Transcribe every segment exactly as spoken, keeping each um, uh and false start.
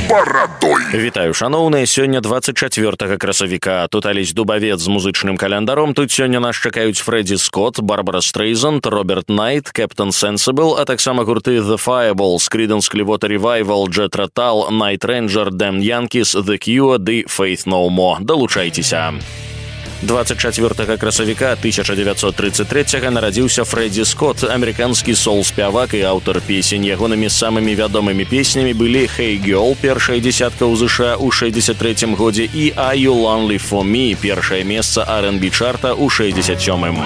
барадой. Вітаю, шаноўныя, сёння двадцать чацвёртага красавіка. Тут Алесь Дубавец з музычным каляндаром. Тут сёння нас чакаюць Фредді Скотт, Барбара Стрейзанд, Роберт Найт, Кэптэн Сенсибл, а таксама гурты The Fireballs, Creedence Clearwater Revival, Jethro Tull, Night Ranger, Damned Yankees, The Cure ды Faith No More. Далучайцеся. двадцать чацвёртага красавіка тысяча девятьсот тридцать третьего нарадзіўся Фредді Скотт, амерыканскі соул-спявак і аўтар песень. Ягонымі самымі вядомымі песнямі былі «Hey Girl», першая дзесятка ў ЗША ў шэсцьдзесят трэцім годзе, і «Are You Lonely For Me», першае месца ар энд би чарта ў шэсцьдесят сёмым.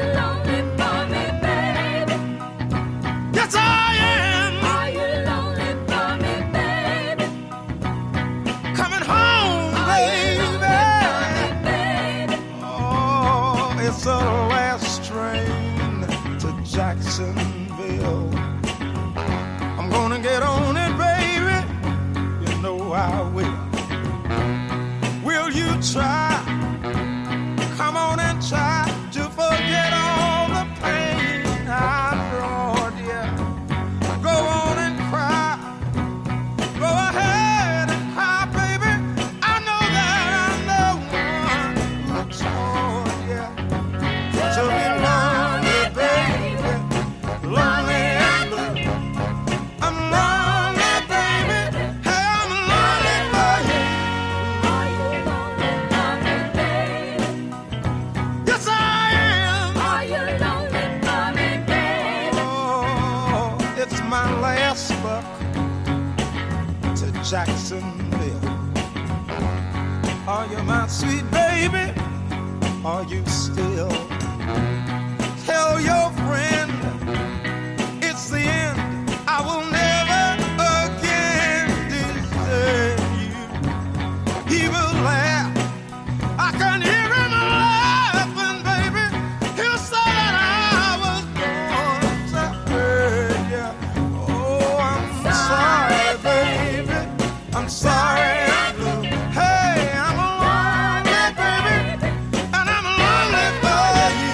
It's the last train to Jacksonville. I'm gonna get on it, baby. You know I will. Will you try? Come on and try to forget all the pain I brought you. Go on and cry. Go ahead and cry, baby. I know that I'm the one who taught you. To be lonely, baby, lonely and blue. I'm lonely, baby, hey, I'm lonely for you. Are you lonely for me, baby? Yes, I am. Are you lonely for me, baby? Oh, it's my last buck to Jacksonville. Are you my sweet baby? Are you still? Tell your friend it's the end. I will never again desert you. He will laugh. I can hear him laughing, baby. He'll say that I was born to hurt you. Oh, I'm sorry, baby. I'm sorry. I'm blue. Hey, I'm lonely, baby, and I'm lonely for you.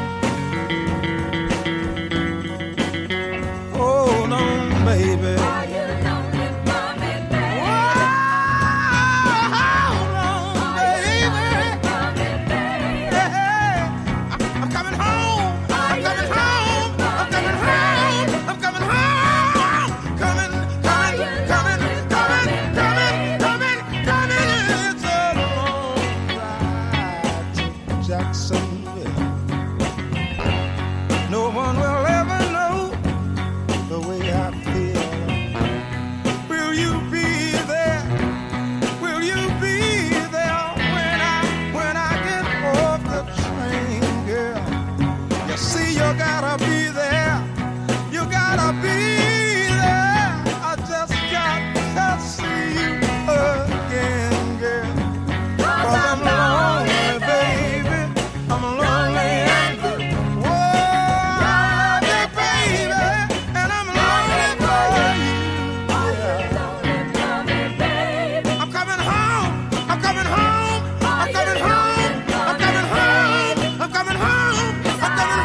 Hold on, baby. Are you lonely for me, baby? Hold on, baby. Yeah. I'm coming home. I'm coming home. I'm coming home. I'm coming home. Coming, coming, coming, coming, coming, coming, coming. It's a long ride to Jacksonville. No one will ever know the way I feel. Will you be there? Will you be there when I when I get off the train, girl? You see, you gotta be there. You gotta be there. I just got to see you again, girl. 'Cause I'm lonely, baby. I'm lonely and blue. Whoa, baby, and I'm lonely for you. Yeah. I'm coming home. I'm coming home. I'm coming home. I'm coming home. I'm coming home. I'm coming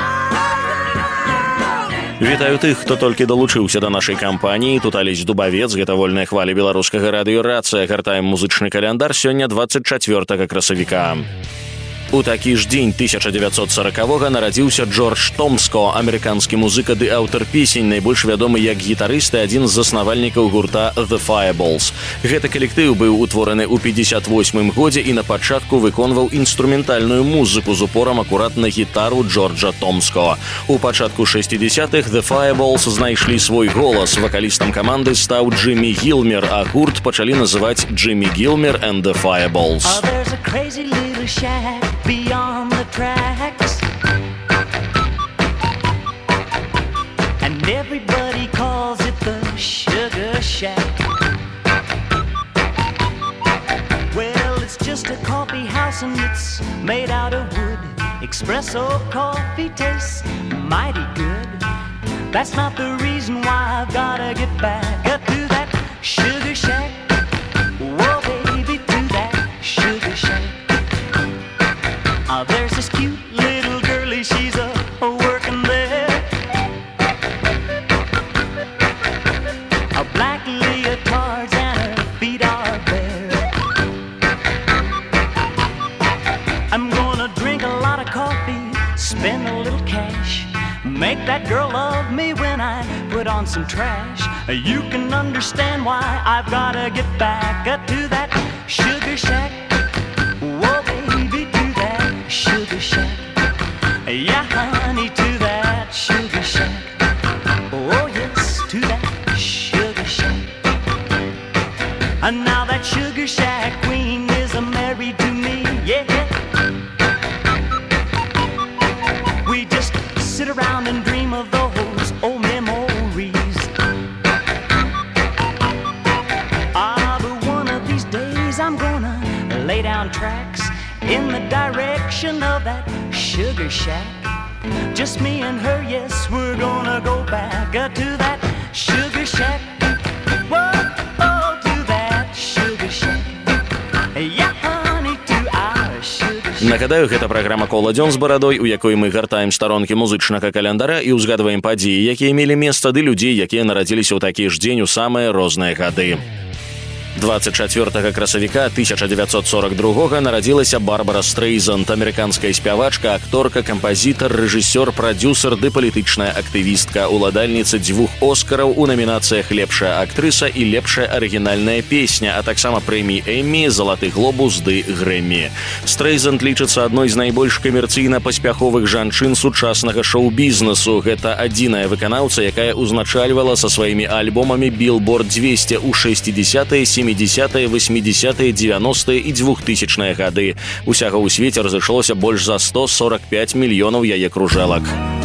home. Вітаю тых, хто толькі далучыўся да нашай кампаніі. Тут Алесь Дубавец, гэта вольная хваля беларускага радыё-рацыя. Гартаем музычны каляндар сёння двадцать чацвёртага красавіка. У такі ж дзень тысяча девятьсот сорокого нарадзіўся Джордж Томско, амерыканскі музыка ды аўтар песень, найбольш вядомы як гітарыст і адзін з заснавальнікаў гурта The Fireballs. Гэты калектыў быў утвораны ў пятьдесят восьмым годзе і на пачатку выконваў інструментальную музыку з упорам акурат на гітару Джорджа Томско. У пачатку шэсцідзесятых The Fireballs знайшлі свой голас. Вакалістам каманды стаў Джиммі Гілмер, а гурт пачалі называць Джиммі Гілмер and the Fireballs. Oh, there's a crazy little shack beyond the tracks, and everybody calls it the Sugar Shack. Well, it's just a coffee house and it's made out of wood. Espresso coffee tastes mighty good. That's not the reason why I've gotta get back up to that Sugar Shack. Whoa, baby, to that Sugar Shack. Oh, there's this cute little girlie, she's a, a working there. A black leotards and her lot of coffee, spend a little cash, make that girl love me when I put on some trash. You can understand why I've gotta get back uh, to that sugar shack. Whoa, baby, to that sugar shack. Yeah, honey, to that sugar shack. Oh, yes, to that sugar shack. And now that sugar shack queen is married to me, yeah. We just sit around and dream of those old memories. Ah, but one of these days I'm gonna lay down tracks in the direction of that sugar shack. Just me and her, yes, we're gonna go back uh, to that sugar shack. Whoa, oh, to that sugar shack. Yeah, honey, to our sugar shack. Нагадаю, гэта праграма «Кола дзён з барадой», у якой мы гартаем старонкі музычнага календара і ўзгадваем падзеі, якія мелі месца, ды людзей, якія нарадзіліся ў такі ж дзень у самыя розныя гады. двадцать чацвёртага красавіка тысяча девятьсот сорок другога нарадзілася Барбара Стрейзанд, амерыканская спявачка, акторка, кампазітар, рэжысёр, прадзюсар ды палітычная актывістка, уладальніца дзвюх Оскараў у намінацыях «Лепшая актрыса» і «Лепшая арыгінальная песня», а таксама прэмій Эммі, «Залаты глобус» ды «Грэммі». Стрейзанд лічыцца адной з найбольш камерцыйна паспяховых жанчын сучаснага шоу-бізнесу. Гэта адзіная выканаўца, якая ўзначальвала са сваімі альбомамі Billboard двести ў шэсцідзесятыя, сямідзесятыя, восьмідзесятыя, дзевяностыя і двухтысячныя гады. Усяго ў свеце разышлося больш за сто сорок пять мільёнаў яе кружэлак.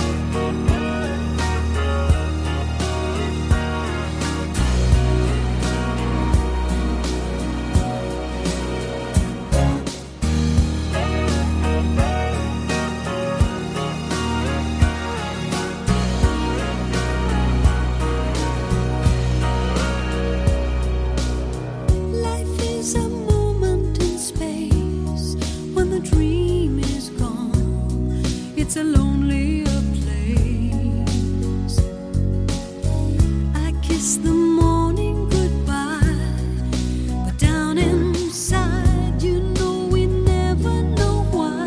It's a lonelier place. I kiss the morning goodbye, but down inside, you know we never know why.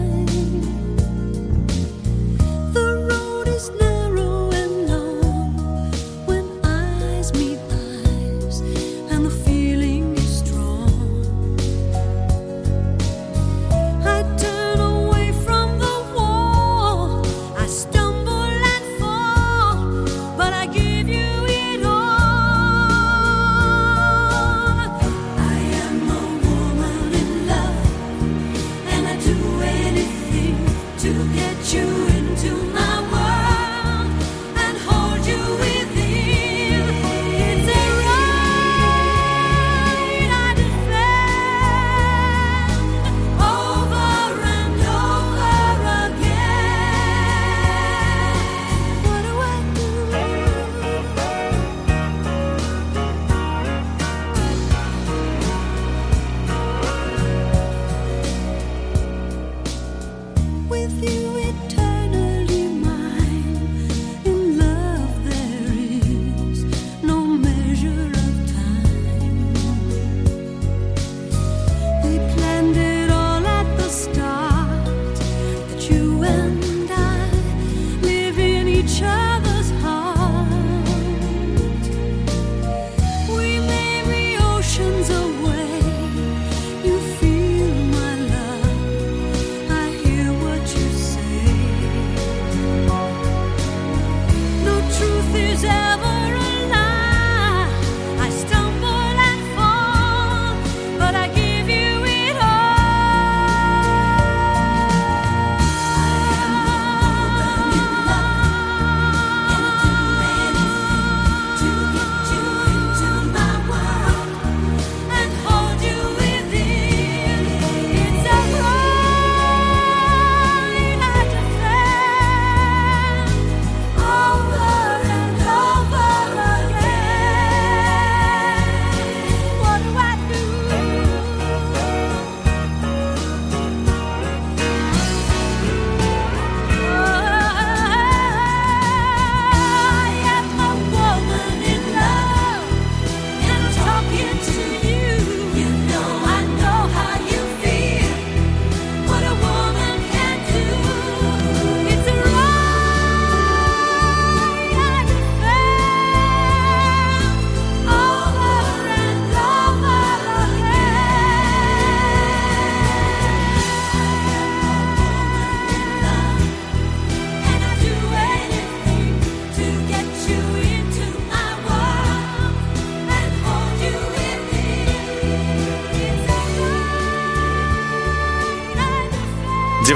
The road is narrow and long when eyes meet eyes, and the feeling is strong. I turn away from the wall, I stumble and fall, but I give you it all. I am a woman in love, and I do anything to get you into my world and hold you within. It's a right I defend over and over again. What do I do? With you eternally mine, in love there is no measure of time. We planned it all at the start, that you and I live in each other's heart. We may be oceans away, you feel my love, I hear what you say.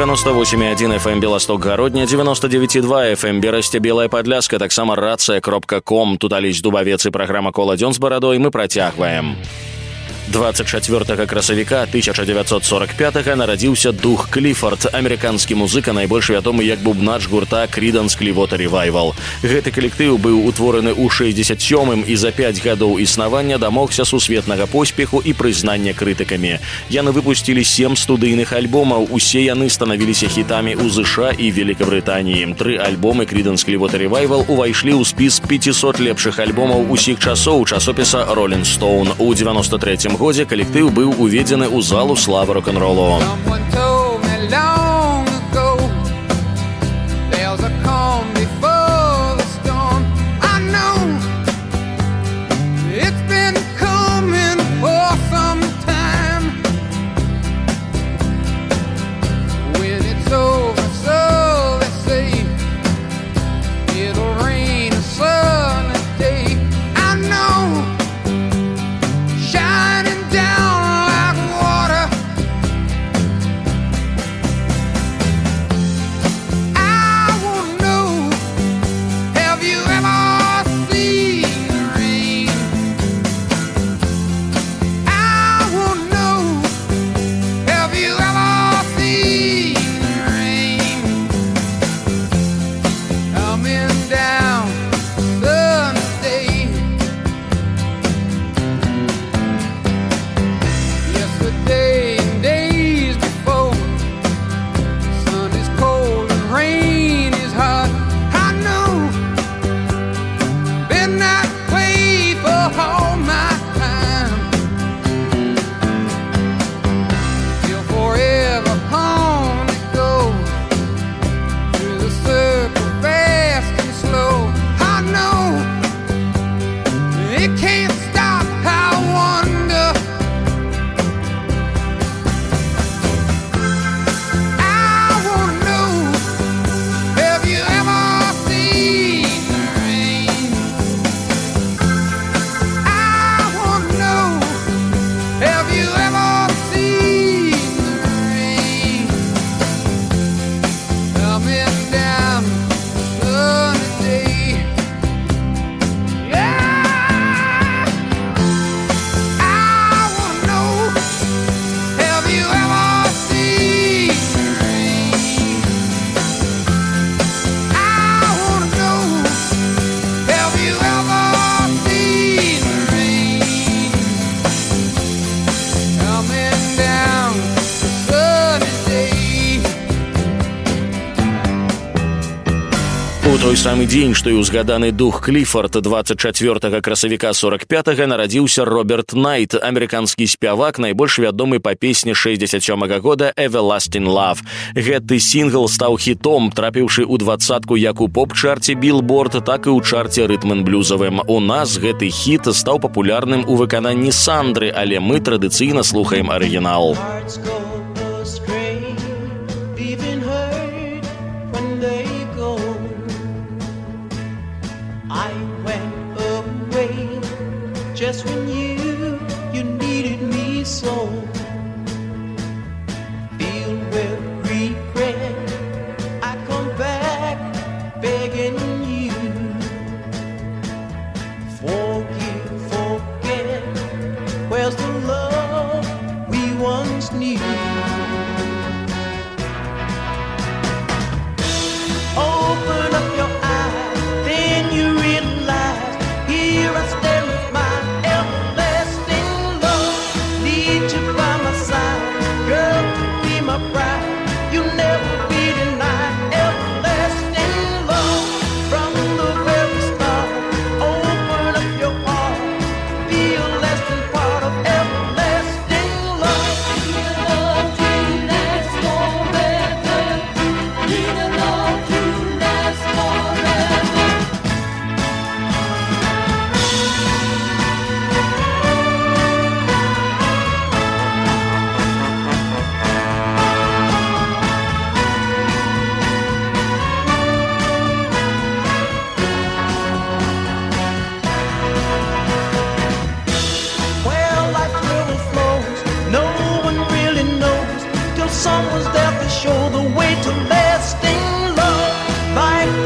девяносто восемь и один эф эм Белосток Городня, девяносто девять и два эф эм Берасце Белая Падляска, таксама рация кропка ком. Тут Алесь Дубавец и программа «Кола дзён з барадой» мы працягваем. двадцать чацвёртага красавіка тысяча девятьсот сорок пятага нарадзіўся Дух Кліфард, амерыканскі музыка, найбольш вядомы як бубнач гурта Creedence Clearwater Revival. Гэты калектыў быў утвораны ў шэсцьдзесят сёмым і за пяць гадоў існавання дамогся сусветнага поспеху і прызнання крытыкамі. Яны выпусцілі сем студыйных альбомаў, усе яны станавіліся хітамі ў ЗША і Великабрытаніі. Тры альбомы Creedence Clearwater Revival увайшлі ў спіс пяцісот лепшых альбомаў усіх часоў часопіса Rolling Stone. У девяносто трэцім годзе калектыў быў уведзены ў залу славы рок-н-ролу. Той самы дзень, што і ўзгаданы Дух Кліфард, двадцать чацвёртага красавіка сорок пятага нарадзіўся Роберт Найт, амерыканскі спявак, найбольш вядомы па песні шэсцьдзесят сёмага года «Everlasting Love». Гэты сінгл стаў хітом, трапіўшы ў двадцатку як у поп-чарце Billboard, так і ў чарце рытм-н-блюзавым. У нас гэты хіт стаў папулярным у выкананні Сандры, але мы традыцыйна слухаем арыгінал. Just when you, you needed me so. Filled with regret, I come back begging you. Forgive, forget, where's the love we once knew? Open up your eyes, then you realize, here I stand with my everlasting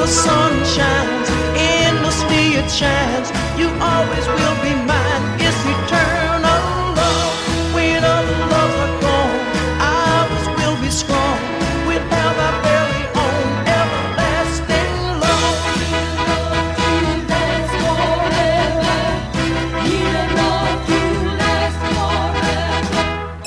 the sun shines, endlessly it shines. You always will be mine. It's eternal love. When other loves are gone, ours will be strong. We'll have our very own everlasting love. You last forever. You love you last forever.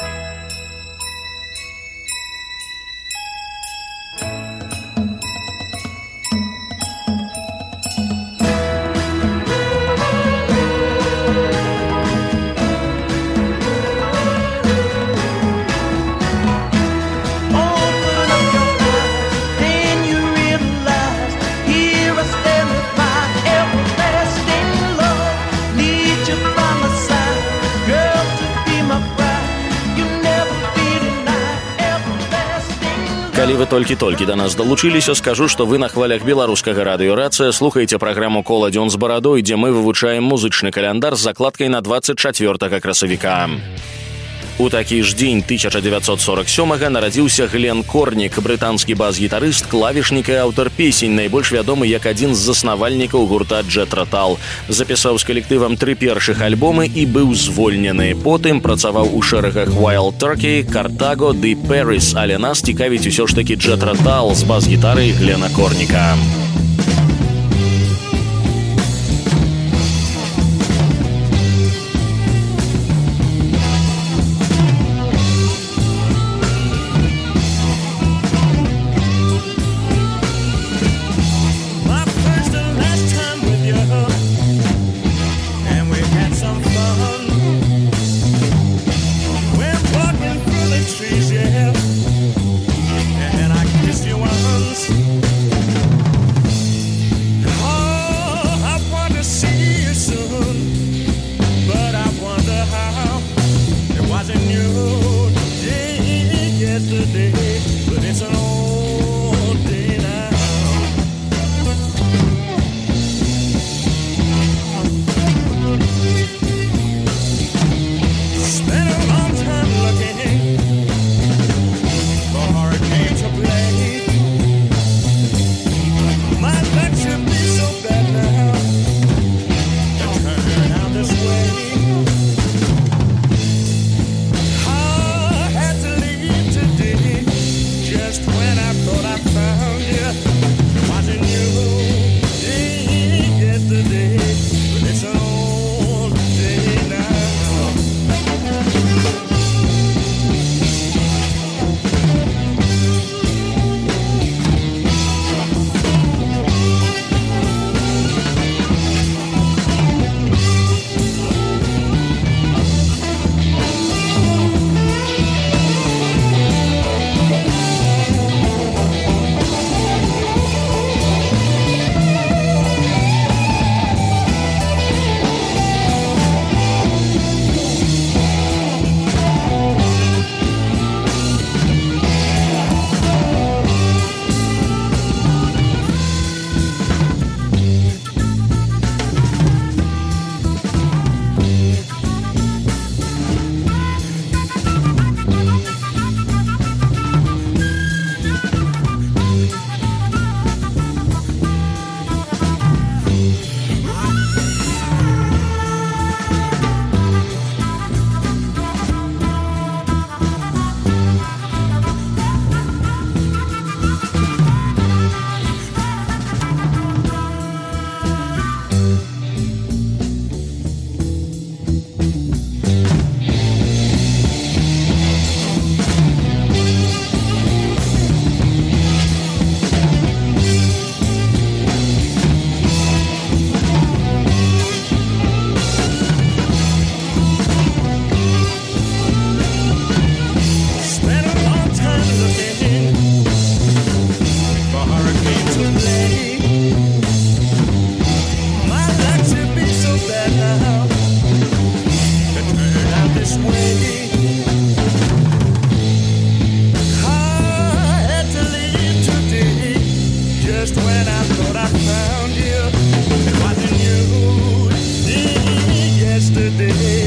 Open up your eyes, then you realize, here I stand with my everlasting love. Need you by my side, girl, to be my bride. You never be denied everlasting love. Калі вы толькі-толькі да нас далучыліся, скажу, што вы на хвалях беларускага радыё «Рацыя» слухаеце праграму «Кола дзён з барадой», дзе мы вывучаем музычны каляндар з закладкай на двадцать чацвёртага красавіка. У такі ж дзень тысяча дзевяцьсот сорок сёмага нарадзіўся Глен Корнік, брытанскі бас-гітарыст, клавішнік і аўтар песень, найбольш вядомы як адзін з заснавальнікаў гурта Джэтра Тал. Запісаў з калектывам тры першых альбомы і быў звольнены. Потым працаваў у шэрагах Wild Turkey, Cartago ды Paris, але нас цікавіць усё ж такі Джэтра Тал з бас-гітарай Глена Корніка. My first and last time with you, and we had some fun. We're walking through the trees, yeah, and I kissed you once. Oh, I want to see you soon, but I wonder how. It wasn't you yesterday, but it's an old day now. Spent a long time looking for a hurricane to play. My luck should be so bad now to turn out this way. I had to leave today, just when I thought I found you. It wasn't you yesterday, but it's an old day now. Spent a long time looking for a hurricane to play. My luck should be so bad now to turn out this way. I had to leave today, just when I thought I found you. It wasn't you yesterday.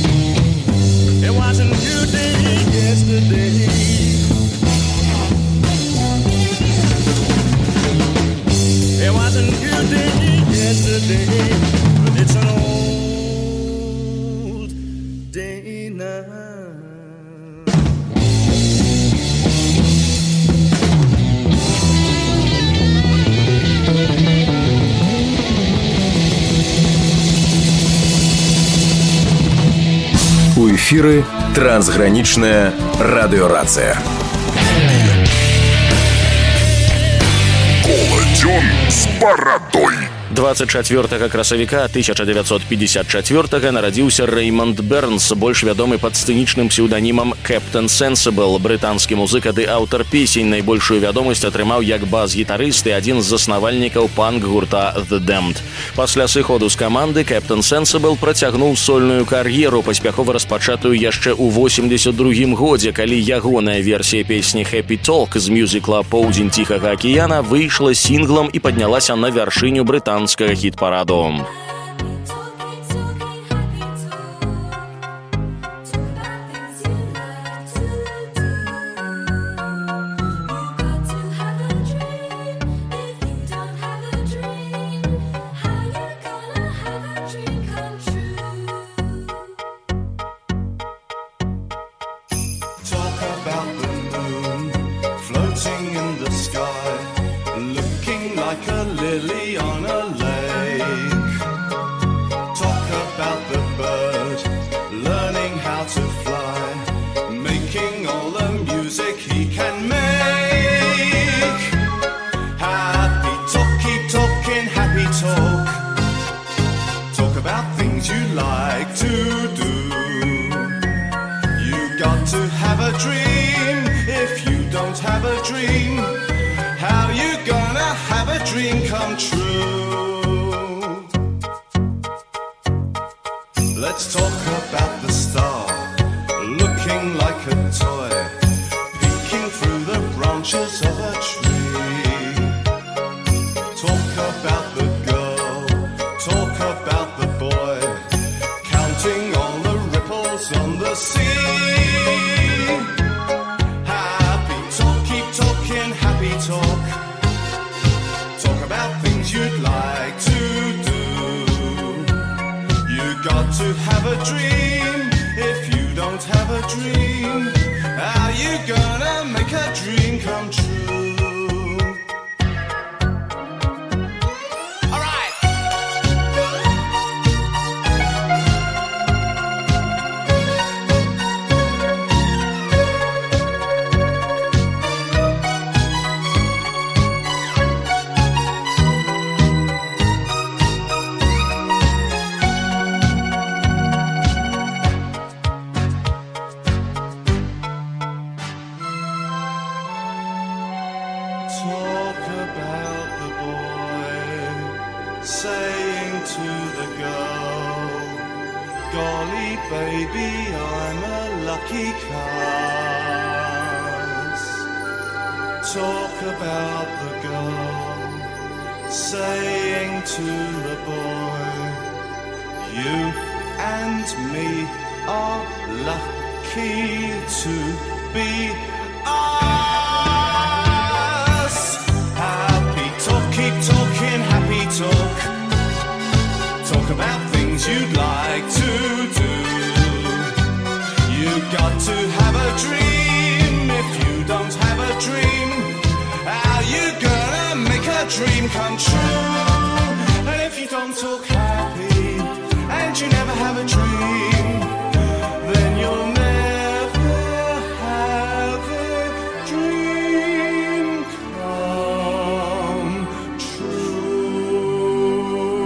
It wasn't you day yesterday. эфиры «Трансграничная радиорация». Колодён с бородой. двадцать чацвёртага красавіка тысяча девятьсот пятьдесят четвёртага нарадзіўся Рэймонд Бернс, больш вядомы пад сцэнічным псеўданімам Кэптэн Сенсібл, брытанскі музыка ды аўтар песень. Найбольшую вядомасць атрымаў як бас-гітарыст і адзін з заснавальнікаў панк-гурта The Damned. Пасля сыходу з каманды Кэптэн Сенсібл працягнуў сольную кар'еру, паспяхова распачатую яшчэ ў восемьдесят другім годзе, калі ягоная версія песні Happy Talk з мюзікла «Поўдзень ціхага акіяна» выйшла сінглам і паднялася на вяршыню брытанскага хіт-параду. Let's talk about the star, looking like a toy, peeking through the branches of a tree. Talk about the girl, talk about the boy, counting all the ripples on the sea. Happy talk, keep talking, happy talk. Talk about things you'd like to do. Got to have a dream. If you don't have a dream, how you gonna make a dream come true? All right. Talk about the boy saying to the girl, golly baby, I'm a lucky cuss. Talk about the girl saying to the boy, you and me are lucky to be us. Happy talk, keep talking, happy talk. Talk about things you'd like to do. You got to have a dream. If you don't have a dream, how you gonna make a dream come true? And if you don't talk happy and you never have a dream, then you'll never have a dream come true.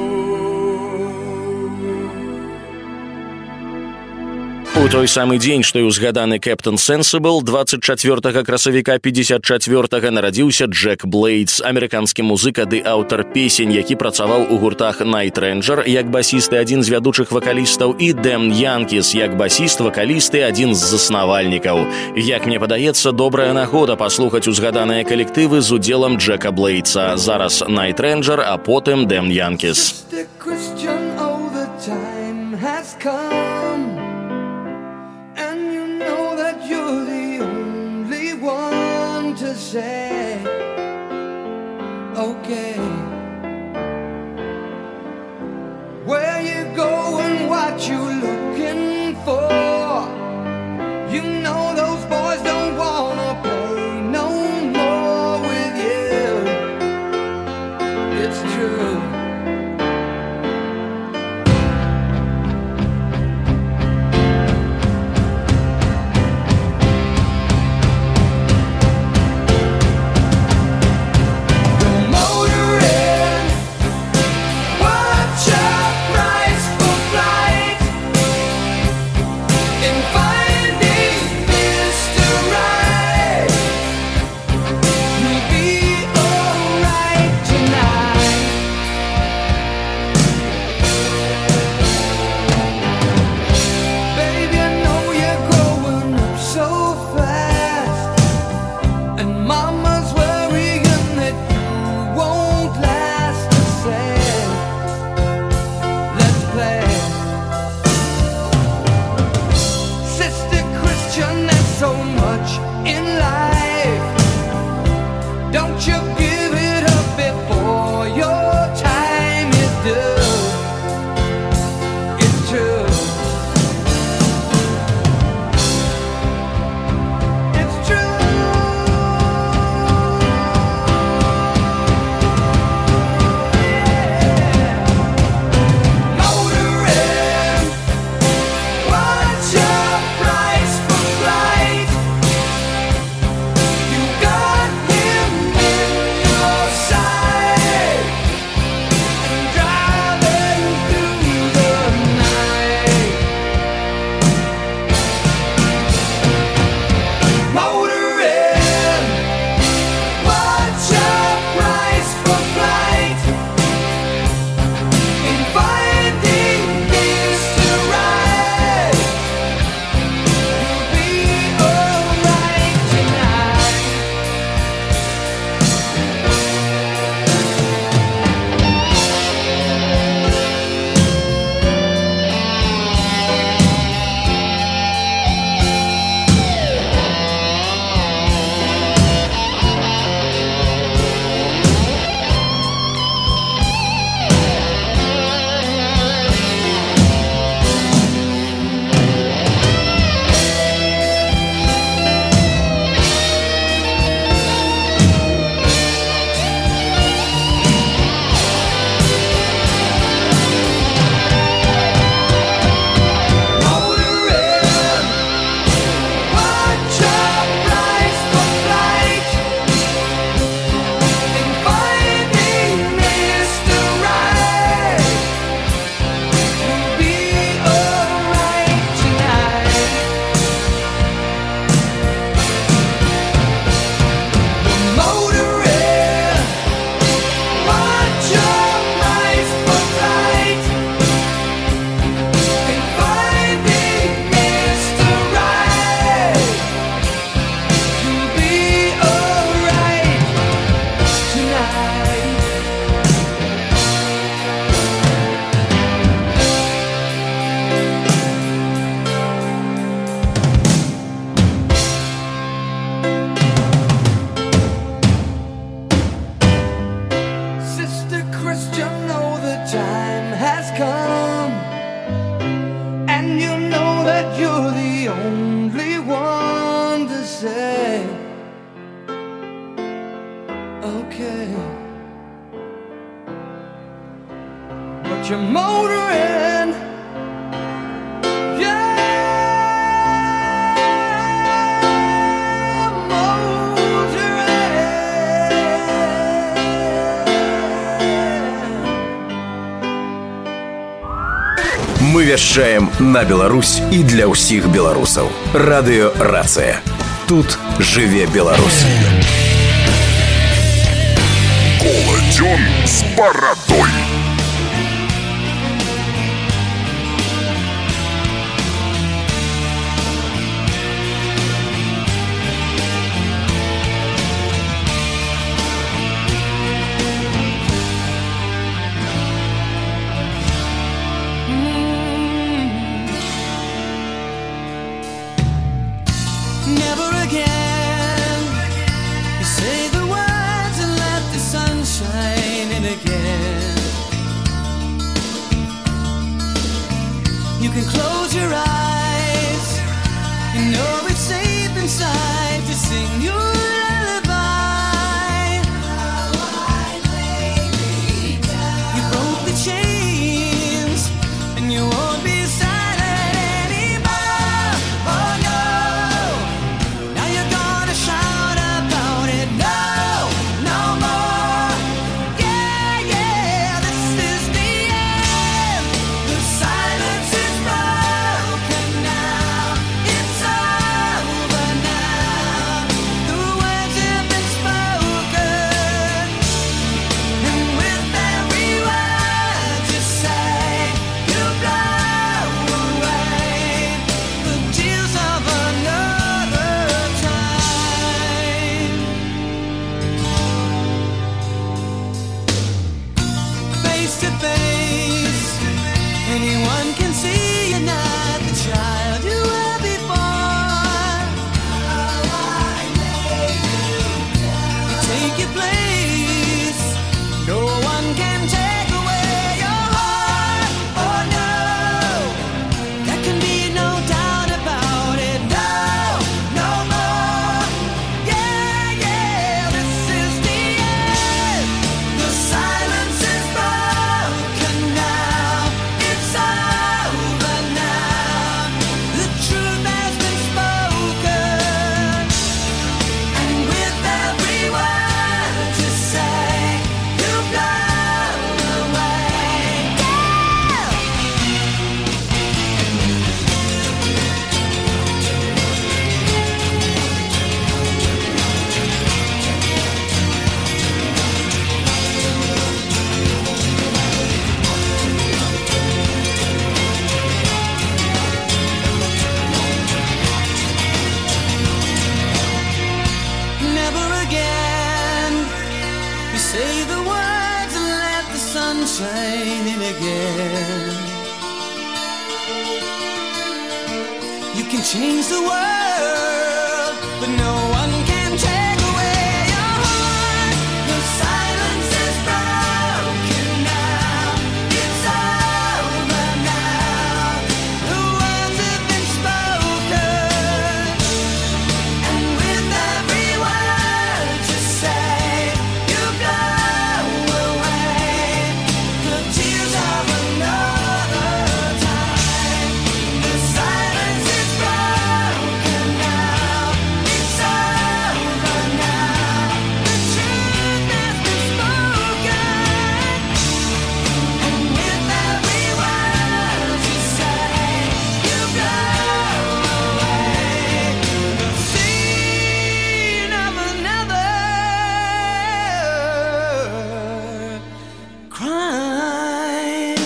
У той самы дзень, што і ўзгаданы Кэптэн Сенсібл, двадцать чацвёртага красавіка пятьдесят чацвёртага нарадзіўся Джек Блейдс, амерыканскі музыка ды аўтар песень, які працаваў у гуртах Night Ranger як басіст і адзін з вядучых вакалістаў, і Damn Yankees як басіст, вакаліст і адзін з заснавальнікаў. Як мне падаецца, добрая нагода паслухаць узгаданыя калектывы з удзелам Джека Блейдса. Зараз Night Ranger, а потым Damn Yankees. Mister Christian, oh, the time has come, and you know that you're the only one to say, okay, where you going, what you looking for? You know those boys don't wanna play no more with you. It's true. in life. Don't you give it up before your time is due. It's true. It's true. Motoring, what's your price for flight? You got him in your sight, driving through the night. Motoring, what's your price for flight? In finding Mister Right, you'll be alright tonight. Motoring, what's your price for flight? In finding Mister Right, you'll be alright tonight. Motoring, what's your price for flight? In finding Mister Right, you'll be alright tonight. Sister Christian, know the time has come, and you know that you're the only one to say, okay. But you're motoring, yeah, motoring. Мы вяшчаем на Беларусь і для ўсіх беларусаў. Радыё Рацыя. Тут жыве Беларусь. Колодён с бородой. Never again. You say the words and let the sun shine in again. singing again. You can change the world, but no one can take away your heart. The silence is broken now. It's over now. The words have been spoken, and with every word you say, you blow away the tears of another time. The silence is broken now. It's over now. The truth has been spoken, and with every word you say, you blow away the scene of another crime.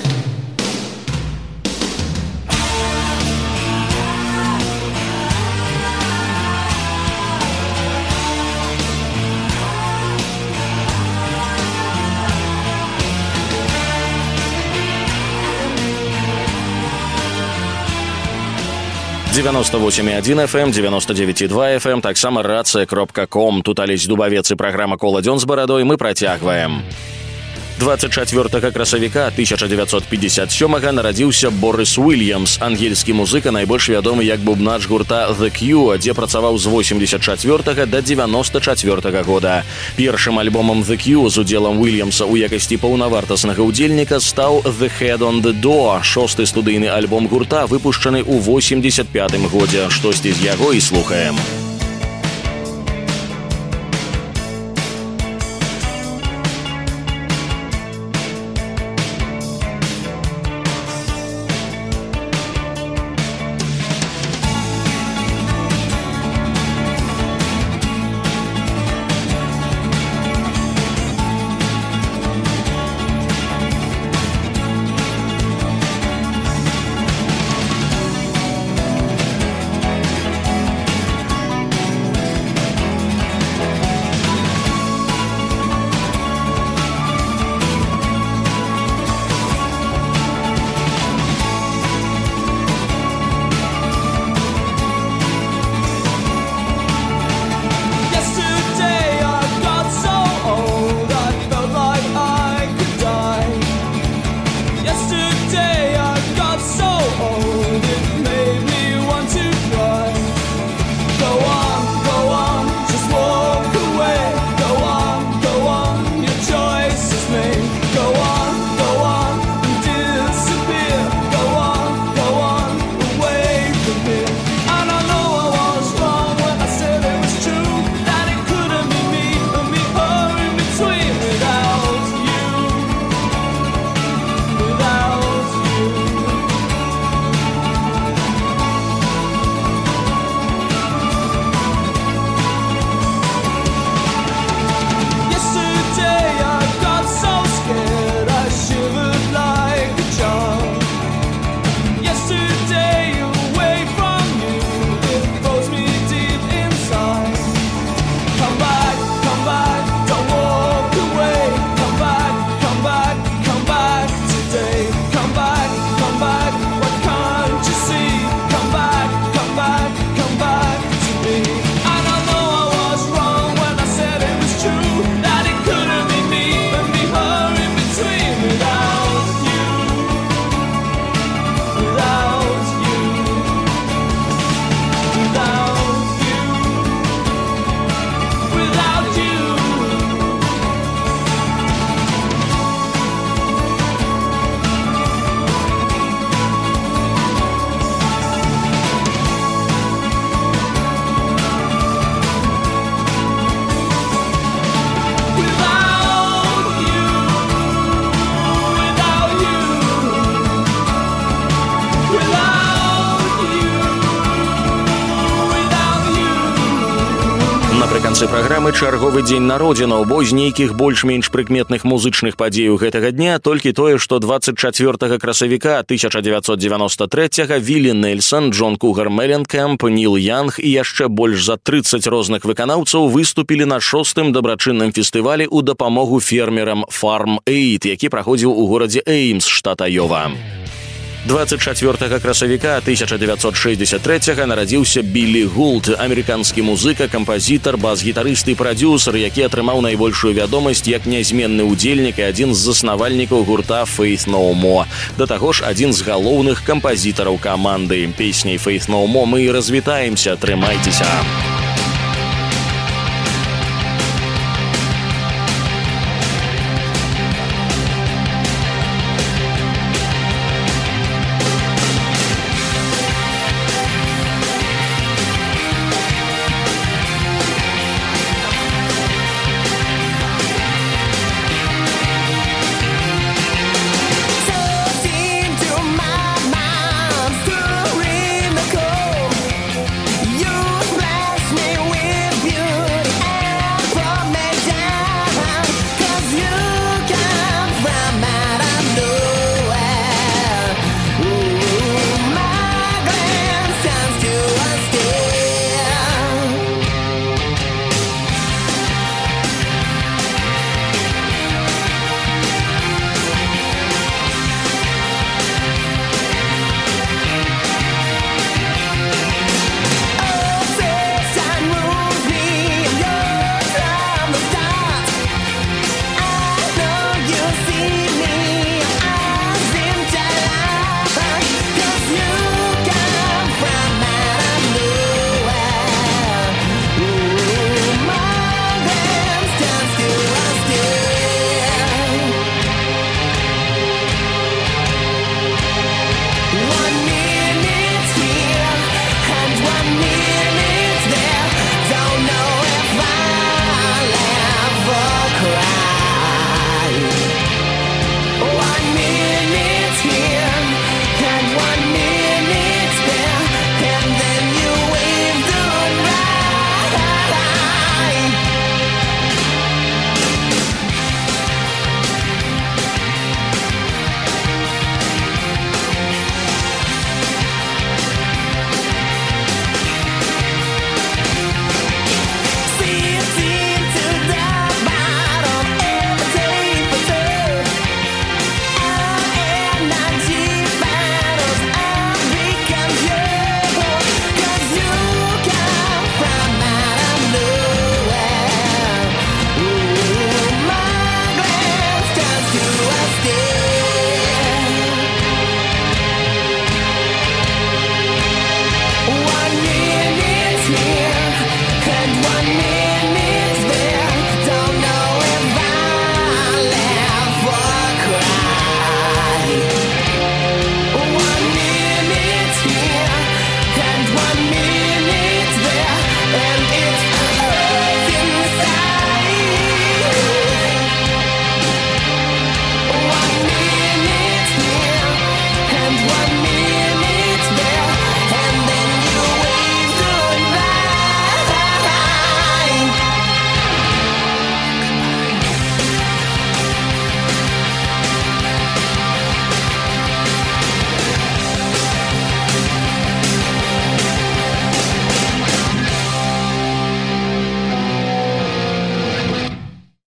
девяносто восемь и один эф эм, девяносто девять и два эф эм, таксама рацыя кропка ком. Тут Алесь Дубавец і праграма «Кола дзён з барадой» мы працягваем. двадцать чацвёртага красавіка тысяча девятьсот пятьдесят сёмага нарадзіўся Борис Уильямс, ангельскі музыка, найбольш вядомы як бубнач гурта The Cure, дзе працаваў з восемьдесят чацвёртага да девяносто чацвёртага года. Першым альбомам The Cure з удзелам Уильямса ў якасці паўнавартаснага ўдзельніка стаў The Head on the Door, шосты студыйны альбом гурта, выпушчаны ў восемьдесят пятым годзе. Штосьці з яго і слухаем. Напрыканцы праграмы чарговы дзень народзінаў, бо з нейкіх больш-менш прыкметных музычных падзеяў гэтага дня толькі тое, што двадцать чацвёртага красавіка тысяча дзевяцьсот девяносто третьего Віллі Нельсон, Джон Кугар Меленкэмп, Ніл Янг і яшчэ больш за трыццаць розных выканаўцаў выступілі на шостым дабрачынным фестывалі ў дапамогу фермерам Farm Aid, які праходзіў у горадзе Эймс, штат Айова. двадцать чацвёртага красавіка тысяча девятьсот шестьдесят третьего нарадзіўся Біллі Гулд, амерыканскі музыка, кампазітар, бас-гітарыст і прадзюсар, які атрымаў найбольшую вядомасць як нязменны ўдзельнік і адзін з заснавальнікаў гурта Faith No More. Да таго ж, адзін з галоўных кампазітараў каманды. Песняй Faith No More мы і развітаемся. Трымайцеся!